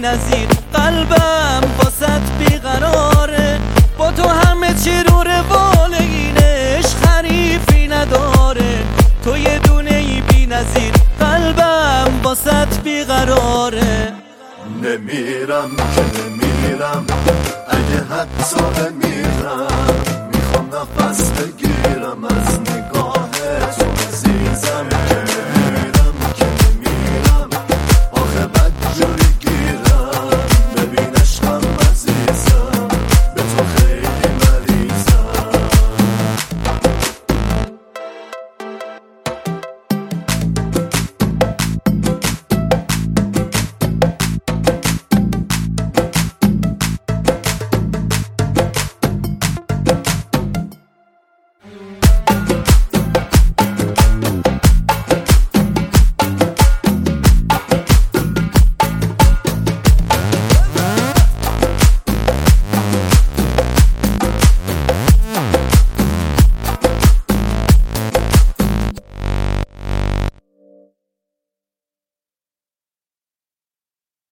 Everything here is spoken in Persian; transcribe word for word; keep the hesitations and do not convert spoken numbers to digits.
نظیر، قلبم واسط بیقراره، با تو همه چی رو روالینش خریفی نداره، تو یه دونه ای بی نظیر، قلبم واسط بیقراره. نمیرم که نمیرم، اگه حتی بمیرم میخوام نفس بگیرم از نگاه تو عزیزم.